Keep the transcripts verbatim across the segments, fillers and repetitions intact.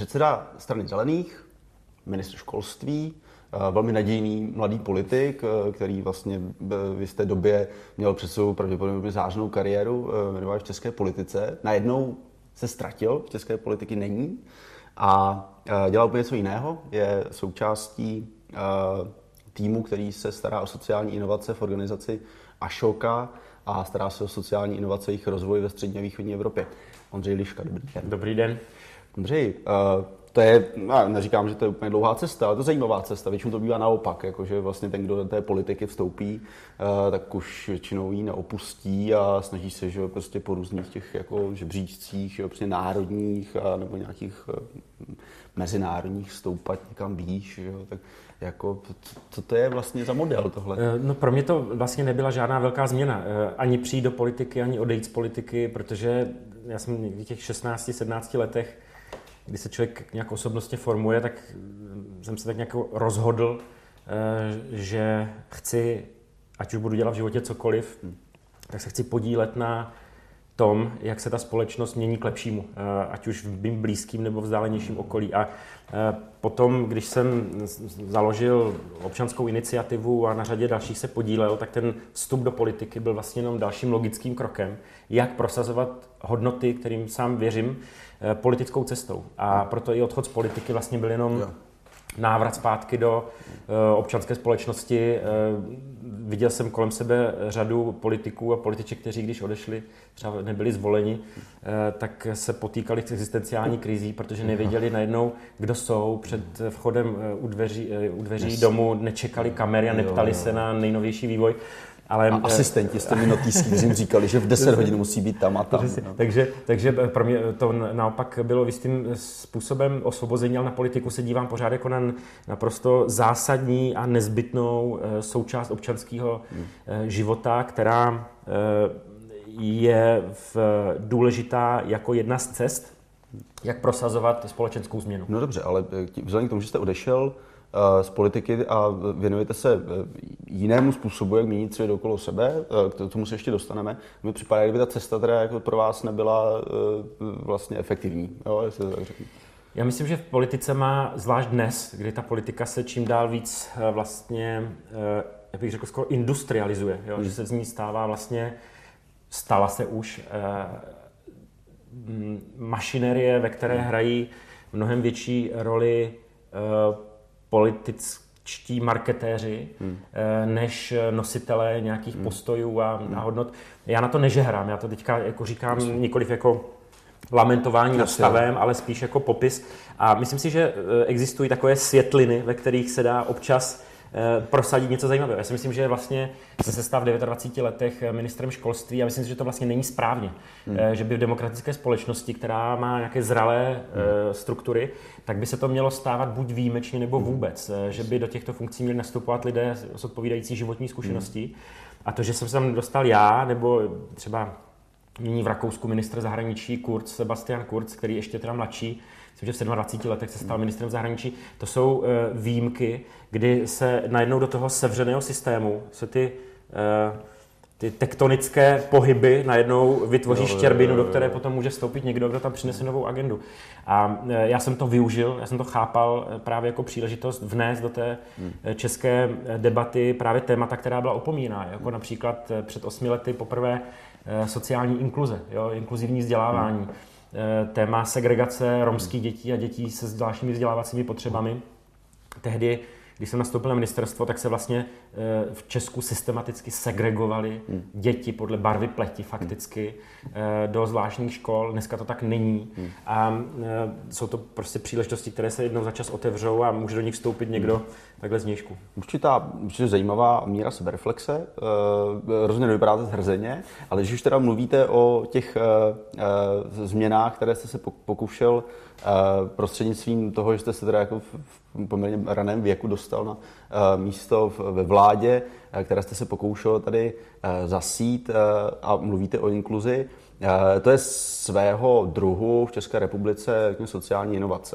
předseda Strany zelených, ministr školství, velmi nadějný mladý politik, který vlastně v jisté době měl před sebou pravděpodobně zářnou kariéru jmenovat v české politice. Najednou se ztratil, v české politiky není a dělá úplně něco jiného. Je součástí týmu, který se stará o sociální inovace v organizaci Ashoka a stará se o sociální inovace jejich rozvoj ve střední a východní Evropě. Ondřej Liška, dobrý den. Dobrý den. Ondřej, to je, no, neříkám, že to je úplně dlouhá cesta, ale to je zajímavá cesta. Většinou to bývá naopak, jakože vlastně ten, kdo do té politiky vstoupí, tak už většinou ji neopustí a snaží se, že prostě po různých těch jako žebříčcích, že prostě národních a nebo nějakých mezinárodních stoupat někam výš, že tak jako, co to je vlastně za model tohle? No pro mě to vlastně nebyla žádná velká změna. Ani přijít do politiky, ani odejít z politiky, protože já jsem někdy těch šestnácti sedmnácti letech, kdy se člověk nějak osobnostně formuje, tak jsem se tak nějak rozhodl, že chci, ať už budu dělat v životě cokoliv, tak se chci podílet na tom, jak se ta společnost mění k lepšímu, ať už v mým blízkým nebo vzdálenějším okolí. A potom, když jsem založil občanskou iniciativu a na řadě dalších se podílel, tak ten vstup do politiky byl vlastně jenom dalším logickým krokem, jak prosazovat hodnoty, kterým sám věřím, politickou cestou. A proto i odchod z politiky vlastně byl jenom návrat zpátky do občanské společnosti. Viděl jsem kolem sebe řadu politiků a političek, kteří když odešli, třeba nebyli zvoleni, tak se potýkali s existenciální krizí, protože nevěděli najednou, kdo jsou. Před vchodem u dveří, u dveří domu nečekali kamery a neptali se na nejnovější vývoj. Ale, a asistenti s těmi notýsky, kteří jim říkali, že v deset hodin musí být tam a tam. No. Takže, takže pro mě to naopak bylo jistým způsobem osvobození, ale na politiku se dívám pořád jako na naprosto zásadní a nezbytnou součást občanského hmm. života, která je v důležitá jako jedna z cest, jak prosazovat společenskou změnu. No dobře, ale vzhledem k tomu, že jste odešel z politiky a věnujete se jinému způsobu, jak měnit svět okolo sebe, k tomu se ještě dostaneme. Mi připadá, kdyby ta cesta teda jako pro vás nebyla vlastně efektivní, jo, jestli to tak řeknu. Já myslím, že v politice má, zvlášť dnes, kdy ta politika se čím dál víc vlastně, jak bych řekl, skoro industrializuje, jo, hmm. že se z ní stává vlastně, stala se už mašinerie, ve které hrají mnohem větší roli političtí marketéři, hmm. než nositelé nějakých hmm. postojů a, hmm. a hodnot. Já na to nežehrám, já to teďka jako říkám Myslím. nikoliv jako lamentování nad stavem, ale spíš jako popis. A myslím si, že existují takové světliny, ve kterých se dá občas prosadit něco zajímavého. Já si myslím, že vlastně jsem se stal v dvaceti devíti letech ministrem školství a myslím si, že to vlastně není správně. Hmm. Že by v demokratické společnosti, která má nějaké zralé hmm. struktury, tak by se to mělo stávat buď výjimečně nebo vůbec. Hmm. Že by do těchto funkcí měli nastupovat lidé s odpovídající životní zkušeností. Hmm. A to, že jsem se tam dostal já, nebo třeba nyní v Rakousku ministr zahraničí Kurz, Sebastian Kurz, který ještě teda mladší, myslím, že v dvaceti sedmi letech se stal ministrem zahraničí. To jsou uh, výjimky, kdy se najednou do toho sevřeného systému se ty, uh, ty tektonické pohyby najednou vytvoří štěrbinu, do které potom může vstoupit někdo, kdo tam přinese novou agendu. A uh, já jsem to využil, já jsem to chápal právě jako příležitost vnést do té hmm. české debaty právě témata, která byla opomíná. Jako například před osmi lety poprvé uh, sociální inkluze, jo, inkluzivní vzdělávání. Hmm. Téma segregace romských dětí a dětí se zvláštními vzdělávacími potřebami. Tehdy, když jsem nastoupil na ministerstvo, tak se vlastně v Česku systematicky segregovaly děti podle barvy pleti fakticky do zvláštních škol. Dneska to tak není. A jsou to prostě příležitosti, které se jednou za čas otevřou a může do nich vstoupit někdo takhle zvnějšku. Určitá, určitě zajímavá míra sebereflexe. Rozhodně nevypadáte zhrzeně, ale když už teda mluvíte o těch změnách, které jste se pokoušel prostřednictvím toho, že jste se teda jako v poměrně raném věku dostal na místo ve vládě, které jste se pokoušel tady zasít a mluvíte o inkluzi. To je svého druhu v České republice sociální inovace.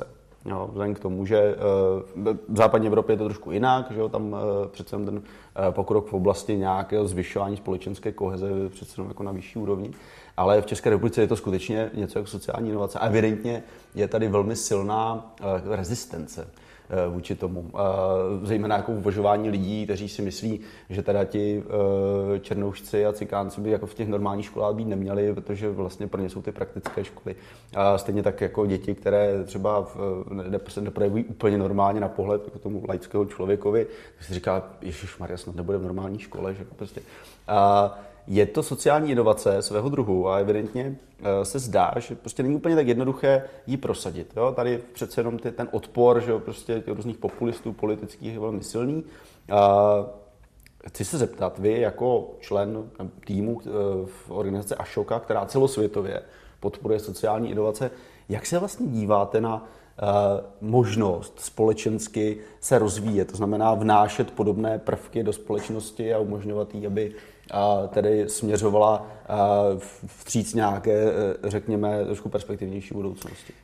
Jo, vzhledem k tomu, že v západní Evropě je to trošku jinak, že jo, tam přece ten pokrok v oblasti nějakého zvyšování společenské koheze je přece jako na vyšší úrovni. Ale v České republice je to skutečně něco jako sociální inovace. A evidentně je tady velmi silná rezistence vůči tomu. Zejména jako uvažování lidí, kteří si myslí, že teda ti černoušci a cikánci by jako v těch normálních školách být neměli, protože vlastně pro ně jsou ty praktické školy. A stejně tak jako děti, které třeba se neprojevují úplně normálně na pohled jako tomu laického člověkovi, tak si říká, ježišmarja, snad nebude v normální škole. Že prostě. A je to sociální inovace svého druhu a evidentně se zdá, že prostě není úplně tak jednoduché ji prosadit. Jo? Tady přece jenom ty, ten odpor, že jo, prostě různých populistů politických je velmi silný. A chci se zeptat, vy jako člen týmu v organizaci Ashoka, která celosvětově podporuje sociální inovace, jak se vlastně díváte na možnost společensky se rozvíjet, to znamená vnášet podobné prvky do společnosti a umožňovat jí, aby a tedy směřovala vstříc nějaké, řekněme, trošku perspektivnější budoucnosti.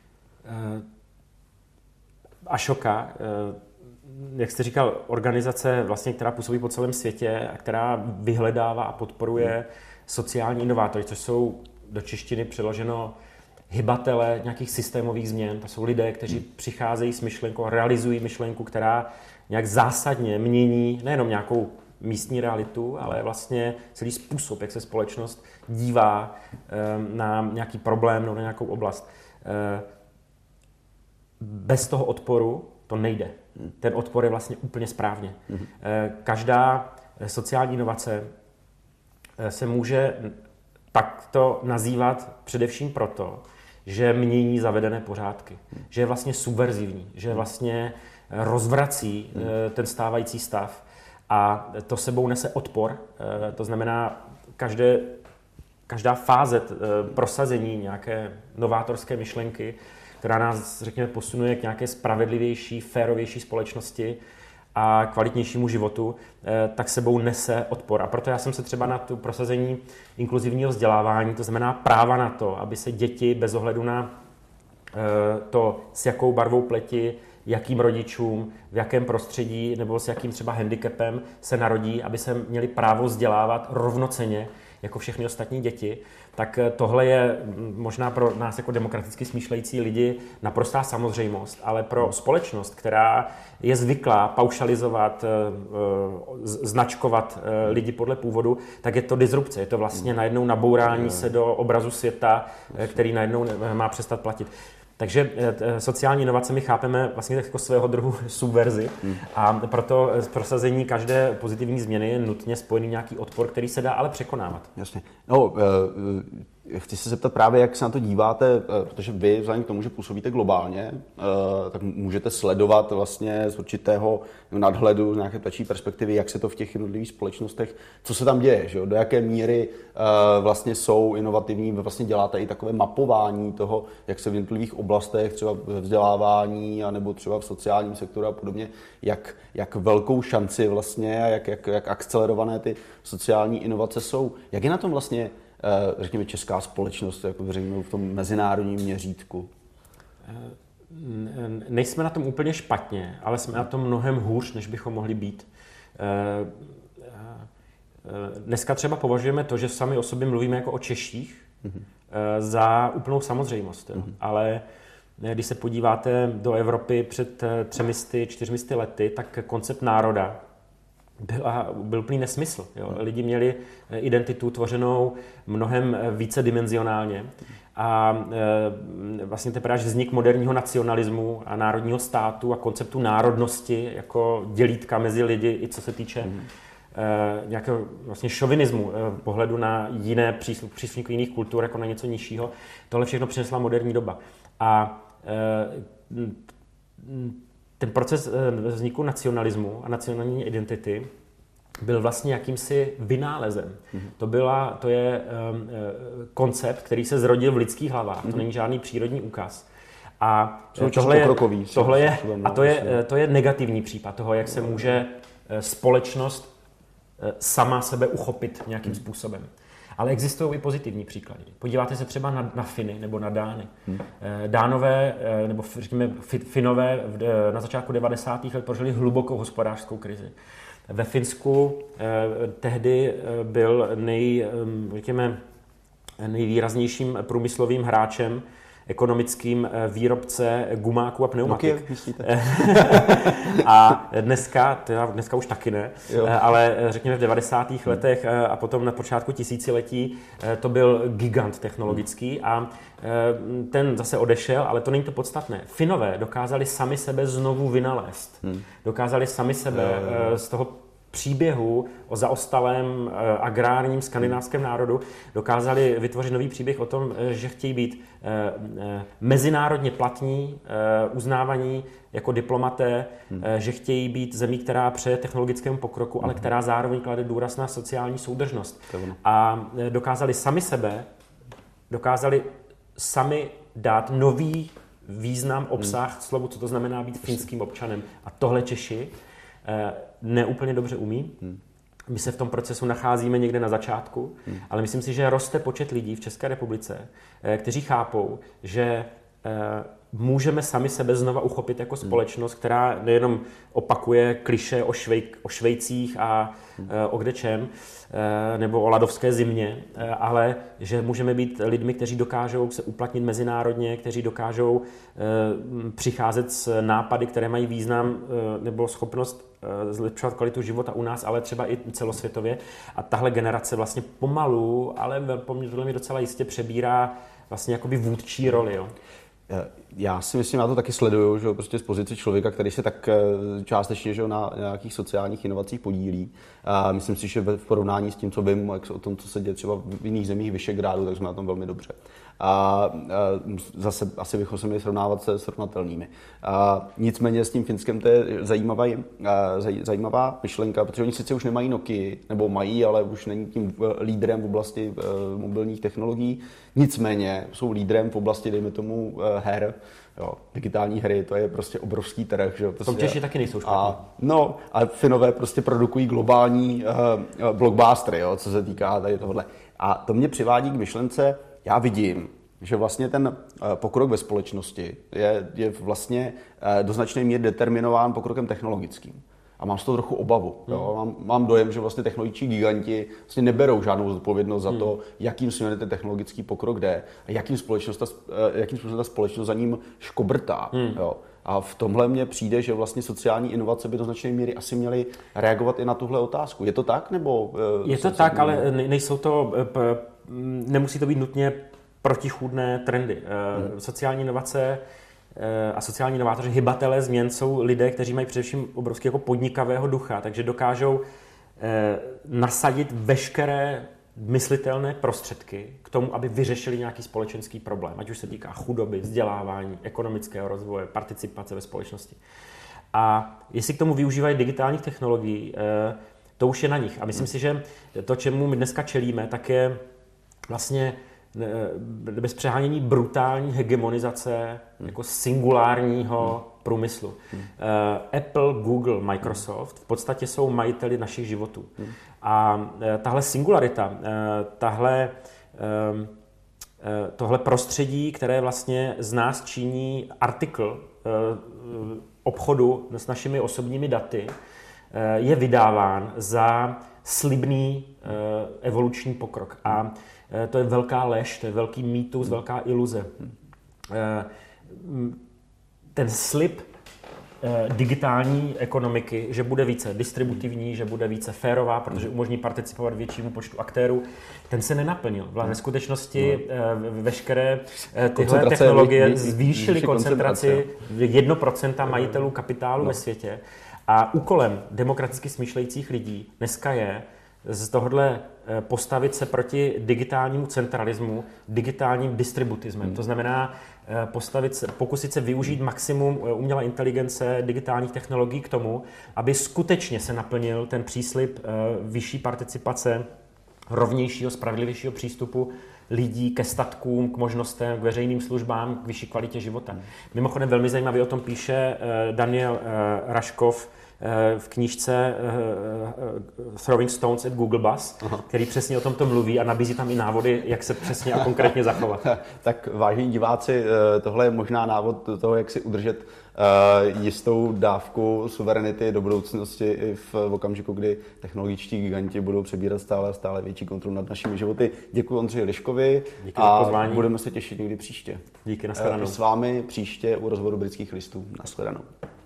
Ashoka, jak jste říkal, organizace, vlastně, která působí po celém světě a která vyhledává a podporuje hmm. sociální inovátory, což jsou do češtiny přeloženo hybatele nějakých systémových změn. To jsou lidé, kteří hmm. přicházejí s myšlenkou a realizují myšlenku, která nějak zásadně mění nejenom nějakou místní realitu, ale vlastně celý způsob, jak se společnost dívá na nějaký problém nebo na nějakou oblast. Bez toho odporu to nejde. Ten odpor je vlastně úplně správně. Každá sociální inovace se může takto nazývat především proto, že mění zavedené pořádky, že je vlastně subverzivní, že vlastně rozvrací ten stávající stav. A to sebou nese odpor, to znamená, každé, každá fáze prosazení nějaké novátorské myšlenky, která nás, řekněme, posunuje k nějaké spravedlivější, férovější společnosti a kvalitnějšímu životu, tak sebou nese odpor. A proto já jsem se třeba na tu prosazení inkluzivního vzdělávání, to znamená práva na to, aby se děti bez ohledu na to, s jakou barvou pleti, jakým rodičům, v jakém prostředí nebo s jakým třeba handicapem se narodí, aby se měli právo vzdělávat rovnocenně jako všechny ostatní děti, tak tohle je možná pro nás jako demokraticky smýšlející lidi naprostá samozřejmost, ale pro společnost, která je zvyklá paušalizovat, značkovat lidi podle původu, tak je to disrupce, je to vlastně najednou nabourání se do obrazu světa, který najednou má přestat platit. Takže sociální inovace my chápeme vlastně jako svého druhu subverzi hmm. a proto prosazení každé pozitivní změny je nutně spojený nějaký odpor, který se dá ale překonávat. Jasně. No, chci se zeptat právě, jak se na to díváte, protože vy vzhledem k tomu, že působíte globálně, tak můžete sledovat vlastně z určitého nadhledu, z nějaké ptačí perspektivy, jak se to v těch jednotlivých společnostech, co se tam děje, že jo? Do jaké míry vlastně jsou inovativní, vy vlastně děláte i takové mapování toho, jak se v jednotlivých oblastech, třeba ve vzdělávání, anebo třeba v sociálním sektoru a podobně, jak, jak velkou šanci vlastně a jak, jak, jak akcelerované ty sociální inovace jsou. Jak je na tom vlastně řekněme, česká společnost, jako veřejnou v tom mezinárodním měřítku? Nejsme na tom úplně špatně, ale jsme na tom mnohem hůř, než bychom mohli být. Dneska třeba považujeme to, že sami o sobě mluvíme jako o Češích, mm-hmm. za úplnou samozřejmost. Mm-hmm. Ale když se podíváte do Evropy před třemisty, čtyřmisty lety, tak koncept národa Byla, byl úplný nesmysl. Jo. Lidi měli identitu tvořenou mnohem vícedimenzionálně a e, vlastně teprve až vznik moderního nacionalismu a národního státu a konceptu národnosti jako dělítka mezi lidi, i co se týče mm. e, nějakého vlastně šovinismu, e, pohledu na jiné příslušníky jiných kultur jako na něco nižšího. Tohle všechno přinesla moderní doba. A e, ten proces vzniku nacionalismu a nacionální identity byl vlastně jakýmsi vynálezem. Mm-hmm. To, byla, to je um, koncept, který se zrodil v lidských hlavách. Mm-hmm. To není žádný přírodní úkaz. A tohle je, tohle je, a to je, to je negativní případ toho, jak se může společnost sama sebe uchopit nějakým mm-hmm. způsobem. Ale existují i pozitivní příklady. Podíváte se třeba na, na Finy nebo na Dány. Hmm. Dánové, nebo řekněme Finové na začátku devadesátých let prožili hlubokou hospodářskou krizi. Ve Finsku tehdy byl nej, řekněme, nejvýraznějším průmyslovým hráčem, ekonomickým výrobce gumáků a pneumatik. Nokia, myslíte? A dneska, teda dneska už taky ne, jo. ale řekněme v devadesátých letech a potom na počátku tisíciletí to byl gigant technologický a ten zase odešel, ale to není to podstatné. Finové dokázali sami sebe znovu vynalézt. Hmm. Dokázali sami sebe jo. z toho příběhu o zaostalém agrárním skandinávském národu dokázali vytvořit nový příběh o tom, že chtějí být mezinárodně platní, uznávaní jako diplomaté, hmm. že chtějí být zemí, která přeje technologickému pokroku, ale která zároveň klade důraz na sociální soudržnost. A dokázali sami sebe, dokázali sami dát nový význam, obsah hmm. slovu, co to znamená být finským občanem. A tohle Češi neúplně dobře umí. Hmm. My se v tom procesu nacházíme někde na začátku, hmm. ale myslím si, že roste počet lidí v České republice, kteří chápou, že můžeme sami sebe znova uchopit jako společnost, která nejenom opakuje klišé o, švej, o Švejcích a hmm. o kdečem, nebo o ladovské zimě, ale že můžeme být lidmi, kteří dokážou se uplatnit mezinárodně, kteří dokážou přicházet s nápady, které mají význam nebo schopnost zlepšovat kvalitu života u nás, ale třeba i celosvětově. A tahle generace vlastně pomalu, ale podle mě docela jistě přebírá vlastně jakoby vůdčí roli. Jo. Já si myslím, já to taky sleduju, že prostě z pozice člověka, který se tak částečně že na nějakých sociálních inovacích podílí. A myslím si, že v porovnání s tím, co vím o tom, co se děje třeba v jiných zemích Visegrádu, tak jsme na tom velmi dobře. A zase asi bychom se měli srovnávat se srovnatelnými. A nicméně s tím Finskem to je zajímavá, zajímavá myšlenka, protože oni sice už nemají Nokia, nebo mají, ale už není tím lídrem v oblasti mobilních technologií. Nicméně jsou lídrem v oblasti, dejme tomu, her. Jo, digitální hry, to je prostě obrovský trh. Že? Prostě, v tom Češi taky nejsou špatný. A, no, a Finové prostě produkují globální uh, blockbustery, jo, co se týká tady tohohle. A to mě přivádí k myšlence, já vidím, že vlastně ten uh, pokrok ve společnosti je, je vlastně uh, do značné míry determinován pokrokem technologickým. A mám z toho trochu obavu. Hmm. Jo? Mám, mám dojem, že vlastně technologičtí giganti vlastně neberou žádnou zodpovědnost za to, hmm. jakým směrem ten technologický pokrok jde a jakým, společnost, jakým způsobem ta společnost za ním škobrtá. Hmm. Jo? A v tomhle mně přijde, že vlastně sociální inovace by do značné míry asi měly reagovat i na tuhle otázku. Je to tak? Nebo, je to tak, měli? Ale nejsou to, nemusí to být nutně protichůdné trendy. Hmm. Sociální inovace a sociální inovátoři, hybatelé změn jsou lidé, kteří mají především obrovský jako podnikavého ducha, takže dokážou eh, nasadit veškeré myslitelné prostředky k tomu, aby vyřešili nějaký společenský problém, ať už se týká chudoby, vzdělávání, ekonomického rozvoje, participace ve společnosti. A jestli k tomu využívají digitálních technologií, eh, to už je na nich. A myslím si, že to, čemu my dneska čelíme, tak je vlastně bez přehánění brutální hegemonizace jako singulárního průmyslu. Hmm. Apple, Google, Microsoft v podstatě jsou majiteli našich životů. Hmm. A tahle singularita, tahle, tohle prostředí, které vlastně z nás činí artikl obchodu s našimi osobními daty, je vydáván za slibný evoluční pokrok. A to je velká lež, to je velký mýtus, velká iluze. Ten slib digitální ekonomiky, že bude více distributivní, že bude více férová, protože umožní participovat většímu počtu aktérů, ten se nenaplnil. Ve skutečnosti veškeré tyhle technologie zvýšily koncentraci jedno procento majitelů kapitálu ve světě. A úkolem demokraticky smýšlejících lidí dneska je z tohohle postavit se proti digitálnímu centralismu, digitálním distributismem. Hmm. To znamená postavit se, pokusit se využít maximum umělé inteligence, digitálních technologií k tomu, aby skutečně se naplnil ten příslib vyšší participace, rovnějšího, spravedlivějšího přístupu lidí ke statkům, k možnostem, k veřejným službám, k vyšší kvalitě života. Hmm. Mimochodem velmi zajímavě o tom píše Daniel Raškov v knížce Throwing Stones at Google Bus, Aha. který přesně o tomto mluví a nabízí tam i návody, jak se přesně a konkrétně zachovat. Tak vážení diváci, tohle je možná návod do toho, jak si udržet jistou dávku suverenity do budoucnosti i v okamžiku, kdy technologičtí giganti budou přebírat stále a stále větší kontrolu nad našimi životy. Děkuji Ondřeji Liškovi a budeme se těšit někdy příště. Díky, nashledanou. S vámi příště u rozhovoru Britských listů. Nashledanou.